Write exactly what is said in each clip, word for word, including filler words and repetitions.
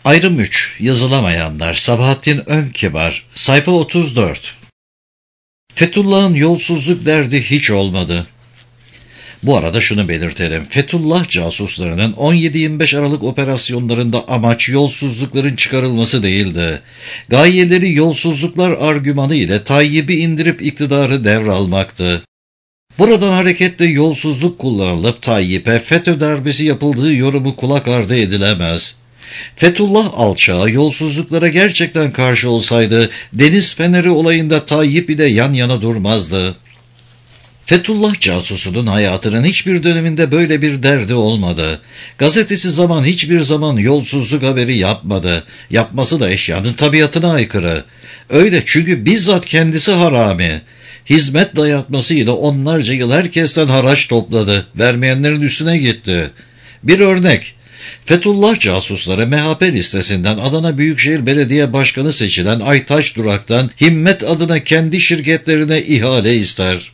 Ayrım üç. Yazılamayanlar. Sabahattin Önkibar. Sayfa otuz dört. Fethullah'ın yolsuzluk derdi hiç olmadı. Bu arada şunu belirtelim. Fethullah casuslarının on yedi yirmi beş Aralık operasyonlarında amaç yolsuzlukların çıkarılması değildi. Gayeleri yolsuzluklar argümanı ile Tayyip'i indirip iktidarı devralmaktı. Buradan hareketle yolsuzluk kullanılıp Tayyip'e FETÖ darbesi yapıldığı yorumu kulak ardı edilemez. Fethullah alçağı yolsuzluklara gerçekten karşı olsaydı Deniz Feneri olayında Tayyip ile yan yana durmazdı. Fethullah casusunun hayatının hiçbir döneminde böyle bir derdi olmadı. Gazetesi Zaman hiçbir zaman yolsuzluk haberi yapmadı. Yapması da eşyanın tabiatına aykırı. Öyle çünkü bizzat kendisi harami. Hizmet dayatmasıyla onlarca yıl herkesten haraç topladı. Vermeyenlerin üstüne gitti. Bir örnek. Fethullah casusları M H P listesinden Adana Büyükşehir Belediye Başkanı seçilen Aytaç Durak'tan Himmet adına kendi şirketlerine ihale ister.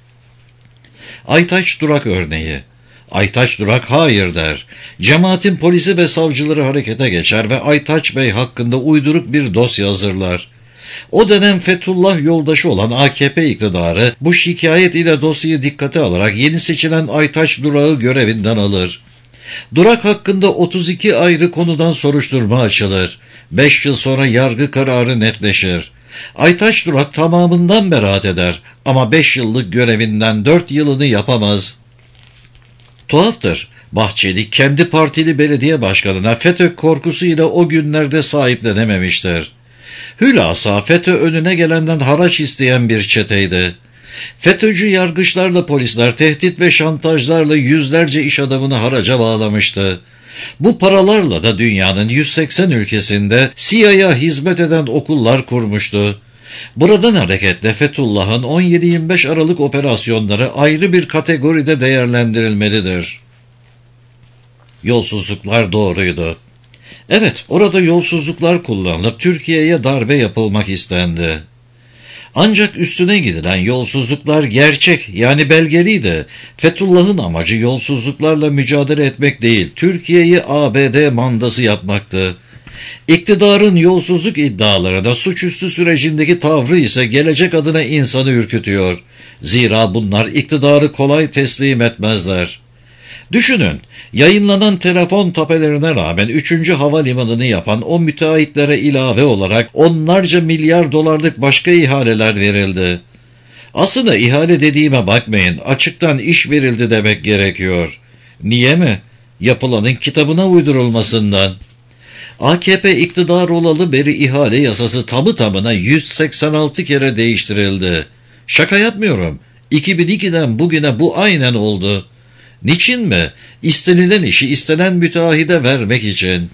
Aytaç Durak örneği. Aytaç Durak hayır der. Cemaatin polisi ve savcıları harekete geçer ve Aytaç Bey hakkında uyduruk bir dosya hazırlar. O dönem Fethullah yoldaşı olan A K P iktidarı bu şikayet ile dosyayı dikkate alarak yeni seçilen Aytaç Durak'ı görevinden alır. Durak hakkında otuz iki ayrı konudan soruşturma açılır. beş yıl sonra yargı kararı netleşir. Aytaç Durak tamamından beraat eder ama beş yıllık görevinden dört yılını yapamaz. Tuhaftır, Bahçeli kendi partili belediye başkanına FETÖ korkusuyla o günlerde sahiplenememiştir. Hülasa FETÖ önüne gelenden haraç isteyen bir çeteydi. FETÖ'cü yargıçlarla polisler tehdit ve şantajlarla yüzlerce iş adamını haraca bağlamıştı. Bu paralarla da dünyanın yüz seksen ülkesinde C I A'ya hizmet eden okullar kurmuştu. Buradan hareketle Fethullah'ın on yedi yirmi beş Aralık operasyonları ayrı bir kategoride değerlendirilmelidir. Yolsuzluklar doğruydu. Evet, orada yolsuzluklar kullanılıp Türkiye'ye darbe yapılmak istendi. Ancak üstüne gidilen yolsuzluklar gerçek, yani belgeliydi. Fethullah'ın amacı yolsuzluklarla mücadele etmek değil, Türkiye'yi A B D mandası yapmaktı. İktidarın yolsuzluk iddialarına suçüstü sürecindeki tavrı ise gelecek adına insanı ürkütüyor. Zira bunlar iktidarı kolay teslim etmezler. Düşünün, yayınlanan telefon tapelerine rağmen üçüncü havalimanını yapan o müteahhitlere ilave olarak onlarca milyar dolarlık başka ihaleler verildi. Aslında ihale dediğime bakmayın, açıktan iş verildi demek gerekiyor. Niye mi? Yapılanın kitabına uydurulmasından. A K P iktidar olalı beri ihale yasası tamı tamına yüz seksen altı kere değiştirildi. Şaka yapmıyorum. iki bin ikiden bugüne bu aynen oldu. Niçin mi? İstenilen işi istenen müteahhide vermek için.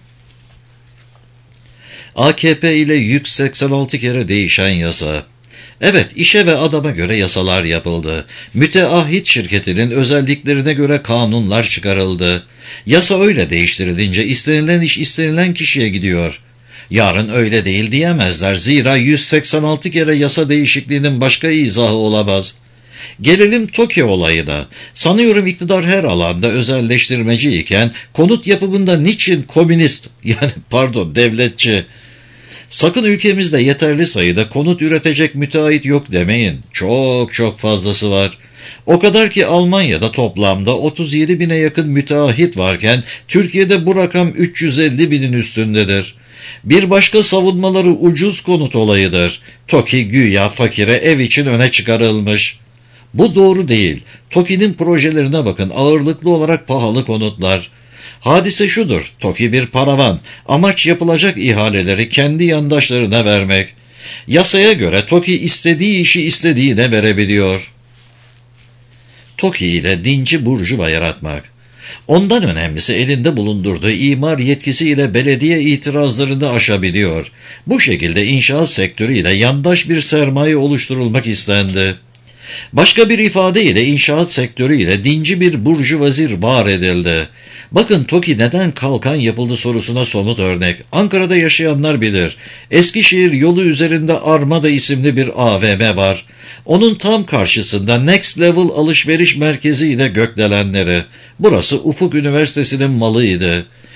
A K P ile yüz seksen altı kere değişen yasa. Evet, işe ve adama göre yasalar yapıldı. Müteahhit şirketinin özelliklerine göre kanunlar çıkarıldı. Yasa öyle değiştirilince istenilen iş istenilen kişiye gidiyor. Yarın öyle değil diyemezler. Zira yüz seksen altı kere yasa değişikliğinin başka izahı olamaz. Gelelim TOKİ olayına. Sanıyorum iktidar her alanda özelleştirmeci iken konut yapımında niçin komünist, yani pardon devletçi? Sakın ülkemizde yeterli sayıda konut üretecek müteahhit yok demeyin. Çok çok fazlası var. O kadar ki Almanya'da toplamda otuz yedi bine yakın müteahhit varken Türkiye'de bu rakam üç yüz elli binin üstündedir. Bir başka savunmaları ucuz konut olayıdır. TOKİ güya fakire ev için öne çıkarılmış. Bu doğru değil. TOKİ'nin projelerine bakın, ağırlıklı olarak pahalı konutlar. Hadise şudur, TOKİ bir paravan, amaç yapılacak ihaleleri kendi yandaşlarına vermek. Yasaya göre TOKİ istediği işi istediğine verebiliyor. TOKİ ile dinci burjuva yaratmak. Ondan önemlisi elinde bulundurduğu imar yetkisiyle belediye itirazlarını aşabiliyor. Bu şekilde inşaat sektörüyle yandaş bir sermaye oluşturulmak istendi. Başka bir ifadeyle inşaat sektörüyle dinci bir burjuvazir var edildi. Bakın TOKİ neden kalkan yapıldı sorusuna somut örnek. Ankara'da yaşayanlar bilir. Eskişehir yolu üzerinde Armada isimli bir A V M var. Onun tam karşısında Next Level alışveriş merkezi ile gökdelenleri. Burası Ufuk Üniversitesi'nin malıydı.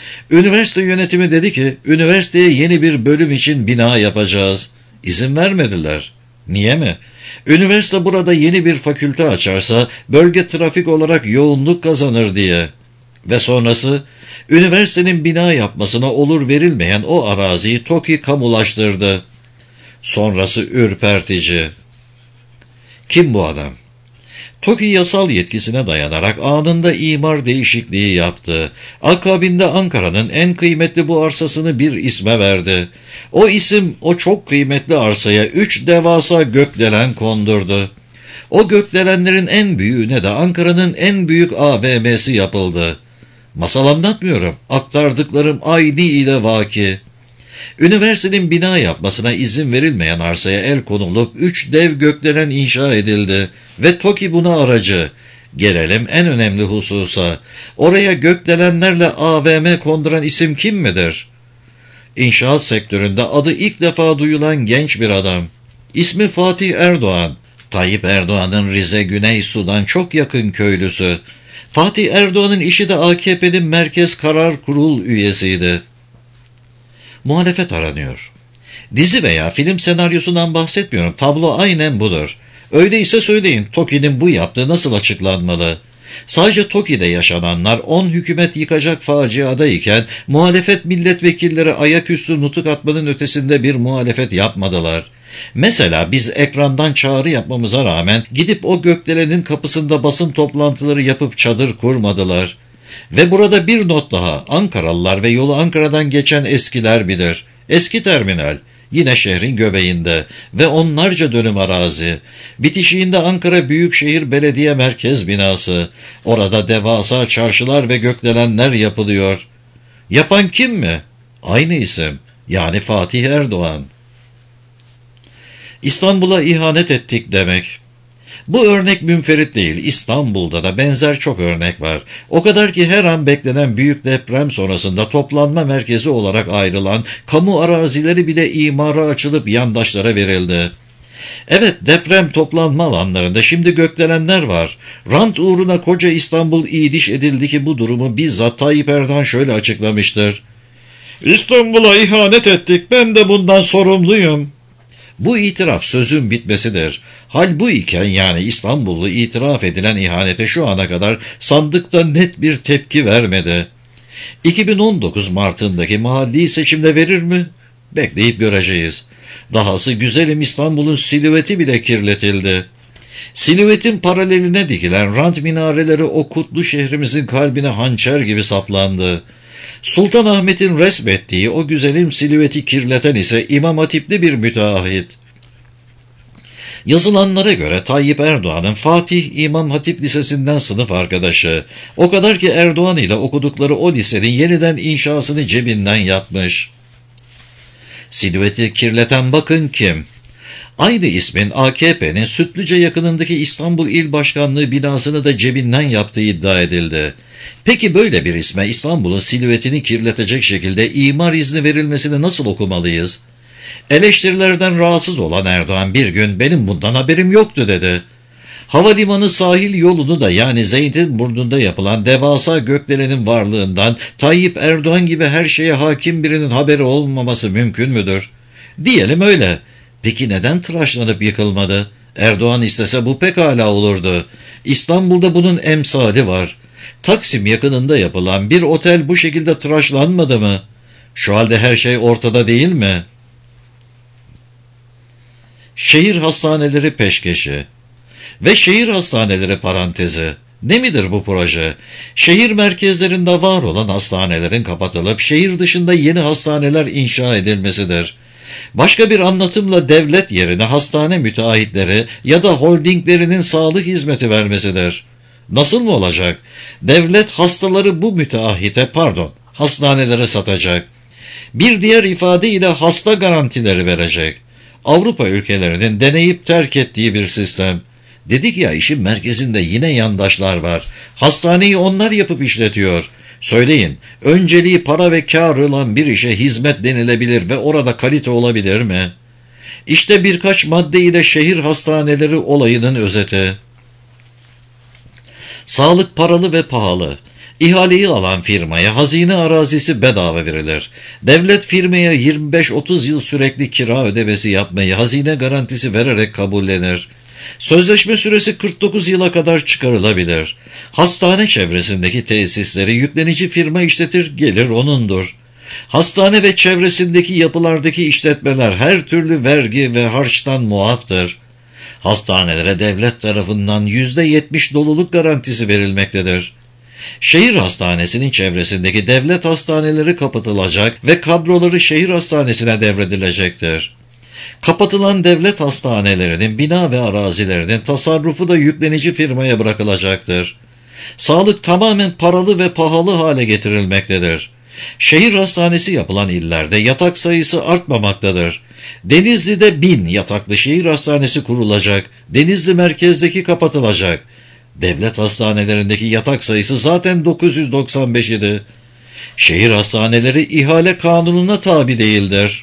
Üniversite yönetimi dedi ki, üniversiteye yeni bir bölüm için bina yapacağız. İzin vermediler. Niye mi? Üniversite burada yeni bir fakülte açarsa bölge trafik olarak yoğunluk kazanır diye. Ve sonrası, üniversitenin bina yapmasına olur verilmeyen o araziyi TOKİ kamulaştırdı. Sonrası ürpertici. Kim bu adam? TOKİ yasal yetkisine dayanarak anında imar değişikliği yaptı. Akabinde Ankara'nın en kıymetli bu arsasını bir isme verdi. O isim o çok kıymetli arsaya üç devasa gökdelen kondurdu. O gökdelenlerin en büyüğüne de Ankara'nın en büyük A V M'si yapıldı. Masal anlatmıyorum, aktardıklarım aynı ile vaki. Üniversitenin bina yapmasına izin verilmeyen arsaya el konulup üç dev gökdelen inşa edildi ve TOKİ buna aracı. Gelelim en önemli hususa. Oraya gökdelenlerle A V M konduran isim kim midir? İnşaat sektöründe adı ilk defa duyulan genç bir adam. İsmi Fatih Erdoğan. Tayyip Erdoğan'ın Rize Güney Sudan çok yakın köylüsü. Fatih Erdoğan'ın işi de A K P'nin Merkez Karar Kurul üyesiydi. Muhalefet aranıyor. Dizi veya film senaryosundan bahsetmiyorum. Tablo aynen budur. Öyleyse söyleyin, TOKİ'nin bu yaptığı nasıl açıklanmalı? Sadece TOKİ'de yaşananlar on hükümet yıkacak faciadayken muhalefet milletvekilleri ayaküstü nutuk atmanın ötesinde bir muhalefet yapmadılar. Mesela biz ekrandan çağrı yapmamıza rağmen gidip o gökdelenin kapısında basın toplantıları yapıp çadır kurmadılar. Ve burada bir not daha, Ankaralılar ve yolu Ankara'dan geçen eskiler bilir. Eski terminal, yine şehrin göbeğinde ve onlarca dönüm arazi. Bitişiğinde Ankara Büyükşehir Belediye Merkez binası. Orada devasa çarşılar ve gökdelenler yapılıyor. Yapan kim mi? Aynı isim, yani Fatih Erdoğan. İstanbul'a ihanet ettik demek. Bu örnek münferit değil. İstanbul'da da benzer çok örnek var. O kadar ki her an beklenen büyük deprem sonrasında toplanma merkezi olarak ayrılan kamu arazileri bile imara açılıp yandaşlara verildi. Evet, deprem toplanma alanlarında şimdi gökdelenler var. Rant uğruna koca İstanbul iyiliş edildi ki bu durumu bizzat Tayyip Erdoğan şöyle açıklamıştır. İstanbul'a ihanet ettik, ben de bundan sorumluyum. Bu itiraf sözün bitmesidir. Hal bu iken, yani İstanbullu itiraf edilen ihanete şu ana kadar sandıkta net bir tepki vermedi. iki bin on dokuz Mart'ındaki mahalli seçimde verir mi? Bekleyip göreceğiz. Dahası güzelim İstanbul'un silüeti bile kirletildi. Silüetin paraleline dikilen rant minareleri o kutlu şehrimizin kalbine hançer gibi saplandı. Sultanahmet'in resmettiği o güzelim silüeti kirleten ise İmam Hatipli bir müteahhit. Yazılanlara göre Tayyip Erdoğan'ın Fatih İmam Hatip Lisesi'nden sınıf arkadaşı. O kadar ki Erdoğan ile okudukları o lisenin yeniden inşasını cebinden yapmış. Silüeti kirleten bakın kim? Aynı ismin A K P'nin Sütlüce yakınındaki İstanbul İl Başkanlığı binasını da cebinden yaptığı iddia edildi. Peki böyle bir isme İstanbul'un silüetini kirletecek şekilde imar izni verilmesini nasıl okumalıyız? Eleştirilerden rahatsız olan Erdoğan bir gün benim bundan haberim yoktu dedi. Havalimanı sahil yolunu da, yani Zeytinburnu'nda yapılan devasa gökdelenin varlığından Tayyip Erdoğan gibi her şeye hakim birinin haberi olmaması mümkün müdür? Diyelim öyle. Peki neden tıraşlanıp yıkılmadı? Erdoğan istese bu pekala olurdu. İstanbul'da bunun emsali var. Taksim yakınında yapılan bir otel bu şekilde tıraşlanmadı mı? Şu halde her şey ortada değil mi? Şehir hastaneleri peşkeşi ve şehir hastaneleri parantezi. Ne midir bu proje? Şehir merkezlerinde var olan hastanelerin kapatılıp şehir dışında yeni hastaneler inşa edilmesidir. Başka bir anlatımla devlet yerine hastane müteahhitleri ya da holdinglerinin sağlık hizmeti vermesidir. Nasıl mı olacak? Devlet hastaları bu müteahhite, pardon, hastanelere satacak. Bir diğer ifadeyle hasta garantileri verecek. Avrupa ülkelerinin deneyip terk ettiği bir sistem. Dedik ya, işin merkezinde yine yandaşlar var. Hastaneyi onlar yapıp işletiyor. Söyleyin, önceliği para ve kâr olan bir işe hizmet denilebilir ve orada kalite olabilir mi? İşte birkaç madde ile şehir hastaneleri olayının özeti. Sağlık paralı ve pahalı. İhaleyi alan firmaya hazine arazisi bedava verilir. Devlet firmaya yirmi beş otuz yıl sürekli kira ödemesi yapmayı hazine garantisi vererek kabullenir. Sözleşme süresi kırk dokuz yıla kadar çıkarılabilir. Hastane çevresindeki tesisleri yüklenici firma işletir, gelir onundur. Hastane ve çevresindeki yapılardaki işletmeler her türlü vergi ve harçtan muaftır. Hastanelere devlet tarafından yüzde yetmiş doluluk garantisi verilmektedir. Şehir hastanesinin çevresindeki devlet hastaneleri kapatılacak ve kadroları şehir hastanesine devredilecektir. Kapatılan devlet hastanelerinin bina ve arazilerinin tasarrufu da yüklenici firmaya bırakılacaktır. Sağlık tamamen paralı ve pahalı hale getirilmektedir. Şehir hastanesi yapılan illerde yatak sayısı artmamaktadır. Denizli'de bin yataklı şehir hastanesi kurulacak, Denizli merkezdeki kapatılacak. Devlet hastanelerindeki yatak sayısı zaten dokuz yüz doksan beş idi. Şehir hastaneleri ihale kanununa tabi değildir.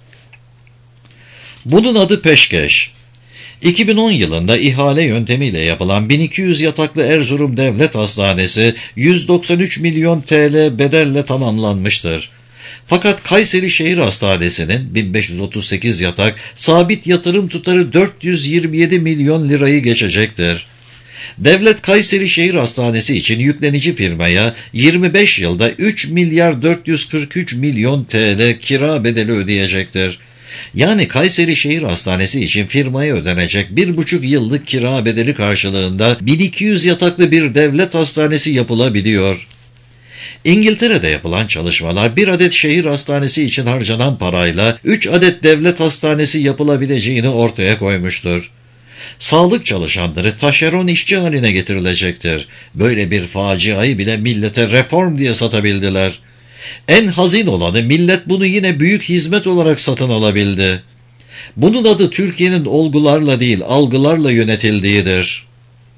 Bunun adı peşkeş. iki bin on yılında ihale yöntemiyle yapılan bin iki yüz yataklı Erzurum Devlet Hastanesi yüz doksan üç milyon T L bedelle tamamlanmıştır. Fakat Kayseri Şehir Hastanesi'nin bin beş yüz otuz sekiz yatak sabit yatırım tutarı dört yüz yirmi yedi milyon lirayı geçecektir. Devlet Kayseri Şehir Hastanesi için yüklenici firmaya yirmi beş yılda üç milyar dört yüz kırk üç milyon T L kira bedeli ödeyecektir. Yani Kayseri Şehir Hastanesi için firmaya ödenecek bir buçuk yıllık kira bedeli karşılığında bin iki yüz yataklı bir devlet hastanesi yapılabiliyor. İngiltere'de yapılan çalışmalar bir adet şehir hastanesi için harcanan parayla üç adet devlet hastanesi yapılabileceğini ortaya koymuştur. Sağlık çalışanları taşeron işçi haline getirilecektir. Böyle bir faciayı bile millete reform diye satabildiler. En hazin olanı millet bunu yine büyük hizmet olarak satın alabildi. Bunun adı Türkiye'nin olgularla değil algılarla yönetildiğidir.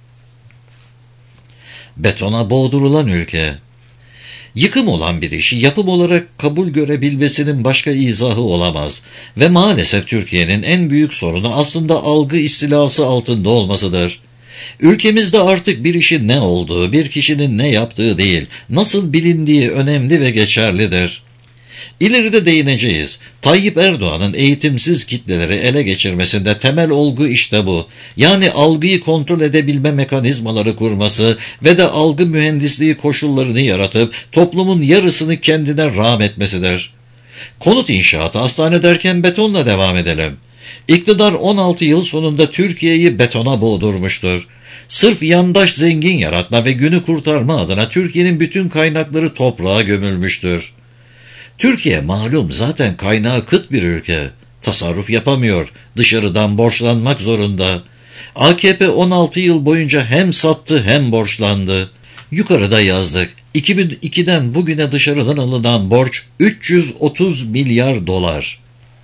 Betona boğdurulan ülke. Yıkım olan bir işi yapım olarak kabul görebilmesinin başka izahı olamaz ve maalesef Türkiye'nin en büyük sorunu aslında algı istilası altında olmasıdır. Ülkemizde artık bir işin ne olduğu, bir kişinin ne yaptığı değil, nasıl bilindiği önemli ve geçerlidir. İleride değineceğiz. Tayyip Erdoğan'ın eğitimsiz kitleleri ele geçirmesinde temel olgu işte bu. Yani algıyı kontrol edebilme mekanizmaları kurması ve de algı mühendisliği koşullarını yaratıp toplumun yarısını kendine rağm etmesidir. Konut inşaatı hastane derken betonla devam edelim. İktidar on altı yıl sonunda Türkiye'yi betona boğdurmuştur. Sırf yandaş zengin yaratma ve günü kurtarma adına Türkiye'nin bütün kaynakları toprağa gömülmüştür. Türkiye malum zaten kaynağı kıt bir ülke. Tasarruf yapamıyor, dışarıdan borçlanmak zorunda. A K P on altı yıl boyunca hem sattı hem borçlandı. Yukarıda yazdık. iki bin ikiden bugüne dışarıdan alınan borç üç yüz otuz milyar dolar.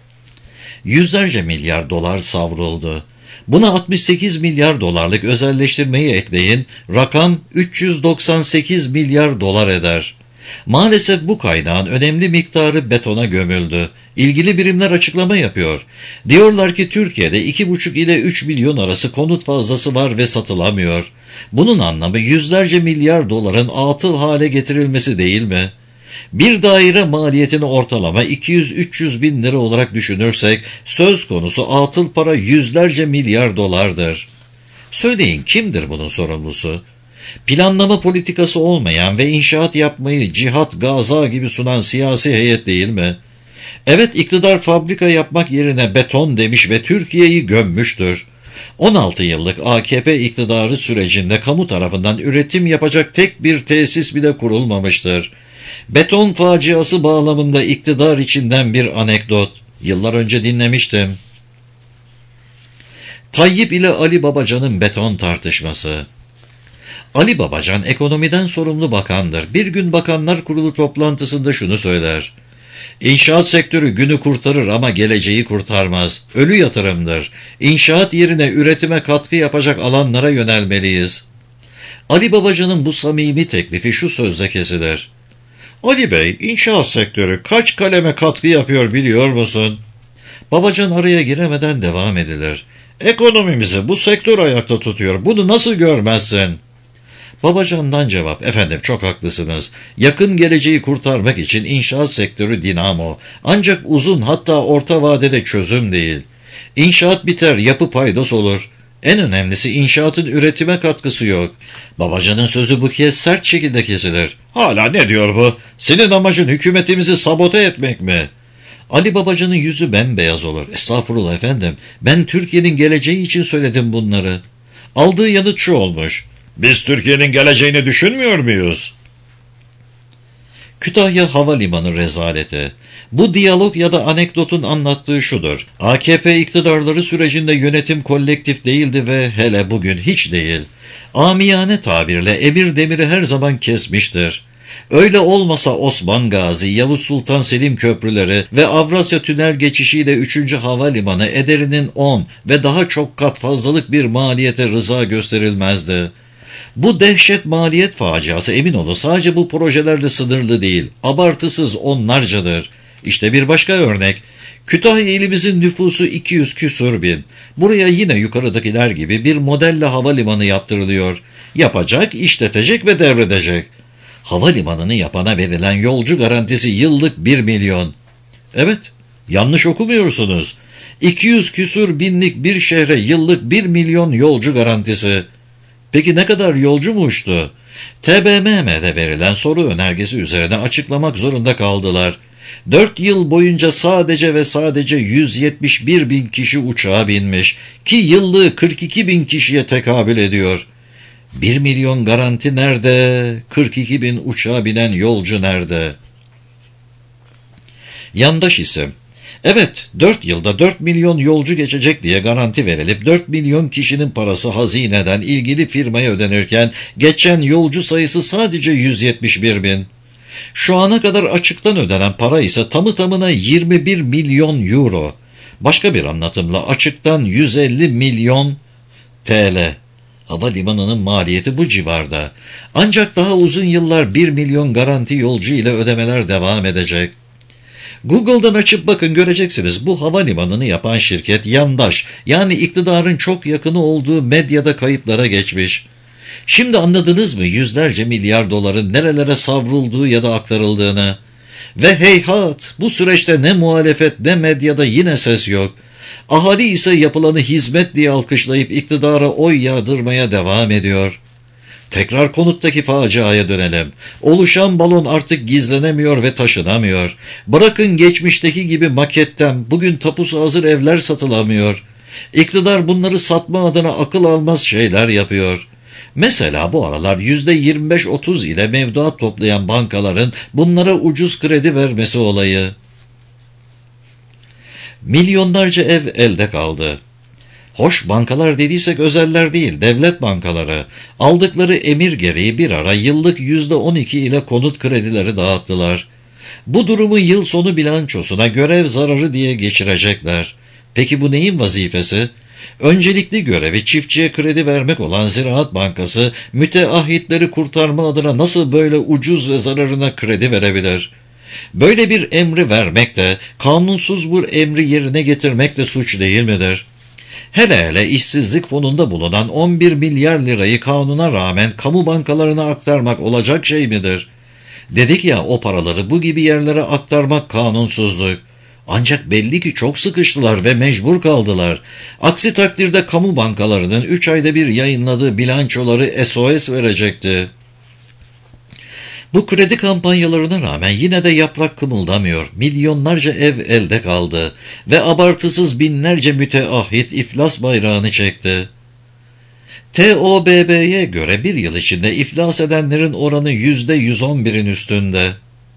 Yüzlerce milyar dolar savruldu. Buna altmış sekiz milyar dolarlık özelleştirmeyi ekleyin, rakam üç yüz doksan sekiz milyar dolar eder. Maalesef bu kaynağın önemli miktarı betona gömüldü. İlgili birimler açıklama yapıyor. Diyorlar ki Türkiye'de iki buçuk ile üç milyon arası konut fazlası var ve satılamıyor. Bunun anlamı yüzlerce milyar doların atıl hale getirilmesi değil mi? Bir daire maliyetini ortalama iki yüz üç yüz bin lira olarak düşünürsek söz konusu atıl para yüzlerce milyar dolardır. Söyleyin kimdir bunun sorumlusu? Planlama politikası olmayan ve inşaat yapmayı cihat, gaza gibi sunan siyasi heyet değil mi? Evet, iktidar fabrika yapmak yerine beton demiş ve Türkiye'yi gömmüştür. on altı yıllık A K P iktidarı sürecinde kamu tarafından üretim yapacak tek bir tesis bile kurulmamıştır. Beton faciası bağlamında iktidar içinden bir anekdot. Yıllar önce dinlemiştim. Tayyip ile Ali Babacan'ın beton tartışması. Ali Babacan ekonomiden sorumlu bakandır. Bir gün Bakanlar Kurulu toplantısında şunu söyler. İnşaat sektörü günü kurtarır ama geleceği kurtarmaz. Ölü yatırımdır. İnşaat yerine üretime katkı yapacak alanlara yönelmeliyiz. Ali Babacan'ın bu samimi teklifi şu sözle kesilir. Ali Bey, inşaat sektörü kaç kaleme katkı yapıyor biliyor musun? Babacan araya giremeden devam edilir. Ekonomimizi bu sektör ayakta tutuyor. Bunu nasıl görmezsin? Babacan'dan cevap: efendim çok haklısınız. Yakın geleceği kurtarmak için inşaat sektörü dinamo. Ancak uzun, hatta orta vadede çözüm değil. İnşaat biter, yapı paydos olur. En önemlisi inşaatın üretime katkısı yok. Babacan'ın sözü bu kez sert şekilde kesilir. Hala ne diyor bu? Senin amacın hükümetimizi sabote etmek mi? Ali Babacan'ın yüzü bembeyaz olur. Estağfurullah efendim. Ben Türkiye'nin geleceği için söyledim bunları. Aldığı yanıt şu olmuş: biz Türkiye'nin geleceğini düşünmüyor muyuz? Kütahya Havalimanı rezaleti. Bu diyalog ya da anekdotun anlattığı şudur: A K P iktidarları sürecinde yönetim kolektif değildi ve hele bugün hiç değil. Amiyane tabirle emir demiri her zaman kesmiştir. Öyle olmasa Osman Gazi, Yavuz Sultan Selim köprüleri ve Avrasya Tünel geçişiyle üçüncü havalimanı ederinin on ve daha çok kat fazlalık bir maliyete rıza gösterilmezdi. Bu dehşet maliyet faciası, emin olun, sadece bu projelerle sınırlı değil, abartısız onlarcadır. İşte bir başka örnek. Kütahya ilimizin nüfusu iki yüz küsur bin. Buraya yine yukarıdakiler gibi bir modelle havalimanı yaptırılıyor. Yapacak, işletecek ve devredecek. Havalimanını yapana verilen yolcu garantisi yıllık bir milyon. Evet, yanlış okumuyorsunuz. iki yüz küsur binlik bir şehre yıllık bir milyon yolcu garantisi. Peki ne kadar yolcu mu uçtu? T B M M'de verilen soru önergesi üzerine açıklamak zorunda kaldılar. Dört yıl boyunca sadece ve sadece yüz yetmiş bir bin kişi uçağa binmiş ki yıllığı kırk iki bin kişiye tekabül ediyor. Bir milyon garanti nerede? kırk iki bin uçağa binen yolcu nerede? Yandaş isim. Evet, dört yılda dört milyon yolcu geçecek diye garanti verilip dört milyon kişinin parası hazineden ilgili firmaya ödenirken geçen yolcu sayısı sadece yüz yetmiş bir bin. Şu ana kadar açıktan ödenen para ise tamı tamına yirmi bir milyon euro. Başka bir anlatımla açıktan yüz elli milyon T L. Havalimanının maliyeti bu civarda. Ancak daha uzun yıllar bir milyon garanti yolcu ile ödemeler devam edecek. Google'dan açıp bakın, göreceksiniz bu havalimanını yapan şirket yandaş, yani iktidarın çok yakını olduğu medyada kayıtlara geçmiş. Şimdi anladınız mı yüzlerce milyar doların nerelere savrulduğu ya da aktarıldığını? Ve heyhat, bu süreçte ne muhalefet ne medyada yine ses yok. Ahali ise yapılanı hizmet diye alkışlayıp iktidara oy yağdırmaya devam ediyor. Tekrar konuttaki faciaya dönelim. Oluşan balon artık gizlenemiyor ve taşınamıyor. Bırakın geçmişteki gibi maketten bugün tapusu hazır evler satılamıyor. İktidar bunları satma adına akıl almaz şeyler yapıyor. Mesela bu aralar yüzde yirmi beş otuz ile mevduat toplayan bankaların bunlara ucuz kredi vermesi olayı. Milyonlarca ev elde kaldı. Hoş, bankalar dediysek özeller değil, devlet bankaları. Aldıkları emir gereği bir ara yıllık yüzde on iki ile konut kredileri dağıttılar. Bu durumu yıl sonu bilançosuna görev zararı diye geçirecekler. Peki bu neyin vazifesi? Öncelikli görevi çiftçiye kredi vermek olan Ziraat Bankası, müteahhitleri kurtarma adına nasıl böyle ucuz ve zararına kredi verebilir? Böyle bir emri vermek de, kanunsuz bu emri yerine getirmek de suç değil midir? Hele hele işsizlik fonunda bulunan on bir milyar lirayı kanuna rağmen kamu bankalarına aktarmak olacak şey midir? Dedik ya, o paraları bu gibi yerlere aktarmak kanunsuzluk. Ancak belli ki çok sıkıştılar ve mecbur kaldılar. Aksi takdirde kamu bankalarının üç ayda bir yayınladığı bilançoları S O S verecekti. Bu kredi kampanyalarına rağmen yine de yaprak kımıldamıyor. Milyonlarca ev elde kaldı ve abartısız binlerce müteahhit iflas bayrağını çekti. T O B B'ye göre bir yıl içinde iflas edenlerin oranı yüzde yüz on birin üstünde.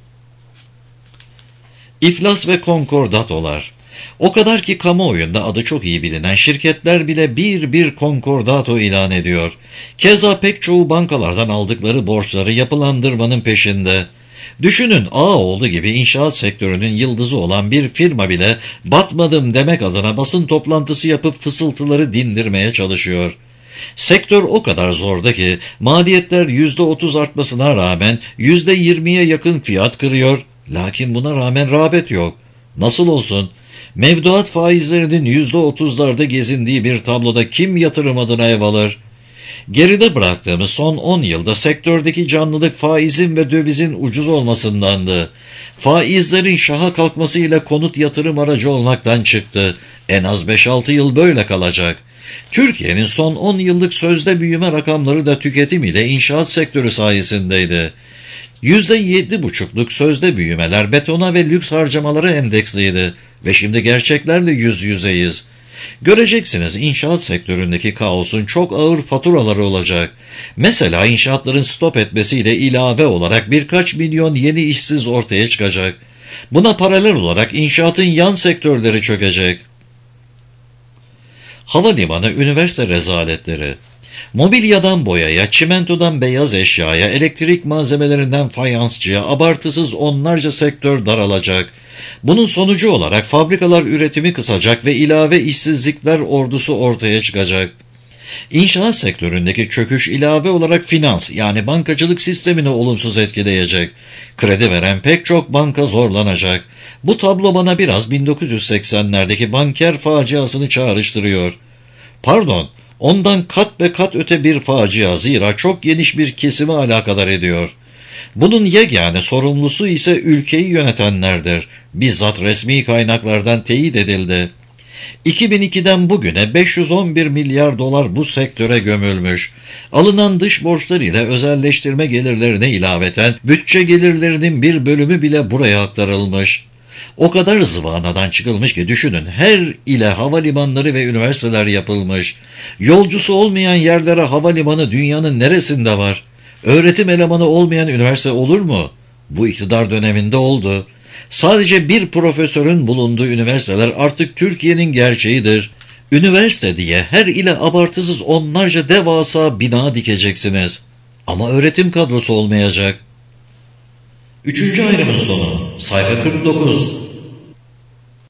İflas ve konkordatolar. O kadar ki kamuoyunda adı çok iyi bilinen şirketler bile bir bir konkordato ilan ediyor. Keza pek çoğu bankalardan aldıkları borçları yapılandırmanın peşinde. Düşünün, Ağaoğlu gibi inşaat sektörünün yıldızı olan bir firma bile batmadım demek adına basın toplantısı yapıp fısıltıları dindirmeye çalışıyor. Sektör o kadar zorda ki maliyetler yüzde otuz artmasına rağmen yüzde yirmiye yakın fiyat kırıyor. Lakin buna rağmen rağbet yok. Nasıl olsun? Mevduat faizlerinin yüzde otuzlarda gezindiği bir tabloda kim yatırım adına ev alır? Geride bıraktığımız son on yılda sektördeki canlılık faizin ve dövizin ucuz olmasındandı. Faizlerin şaha kalkmasıyla konut yatırım aracı olmaktan çıktı. En az beş altı yıl böyle kalacak. Türkiye'nin son on yıllık sözde büyüme rakamları da tüketim ile inşaat sektörü sayesindeydi. yüzde yedi buçukluk sözde büyümeler betona ve lüks harcamalara endeksliydi ve şimdi gerçeklerle yüz yüzeyiz. Göreceksiniz, inşaat sektöründeki kaosun çok ağır faturaları olacak. Mesela inşaatların stop etmesiyle ilave olarak birkaç milyon yeni işsiz ortaya çıkacak. Buna paralel olarak inşaatın yan sektörleri çökecek. Havalimanı, üniversite rezaletleri. Mobilyadan boyaya, çimentodan beyaz eşyaya, elektrik malzemelerinden fayansçıya abartısız onlarca sektör daralacak. Bunun sonucu olarak fabrikalar üretimi kısacak ve ilave işsizlikler ordusu ortaya çıkacak. İnşaat sektöründeki çöküş ilave olarak finans, yani bankacılık sistemini olumsuz etkileyecek. Kredi veren pek çok banka zorlanacak. Bu tablo bana biraz bin dokuz yüz seksenlerdeki banker faciasını çağrıştırıyor. Pardon, ondan kat be kat öte bir facia, zira çok geniş bir kesimi alakadar ediyor. Bunun yegane sorumlusu ise ülkeyi yönetenlerdir. Bizzat resmi kaynaklardan teyit edildi. iki bin ikiden bugüne beş yüz on bir milyar dolar bu sektöre gömülmüş. Alınan dış borçlar ile özelleştirme gelirlerine ilaveten bütçe gelirlerinin bir bölümü bile buraya aktarılmış. O kadar zıvanadan çıkılmış ki düşünün, her ile havalimanları ve üniversiteler yapılmış. Yolcusu olmayan yerlere havalimanı dünyanın neresinde var? Öğretim elemanı olmayan üniversite olur mu? Bu iktidar döneminde oldu. Sadece bir profesörün bulunduğu üniversiteler artık Türkiye'nin gerçeğidir. Üniversite diye her ile abartısız onlarca devasa bina dikeceksiniz. Ama öğretim kadrosu olmayacak. Üçüncü ayrımın sonu. Sayfa kırk dokuz.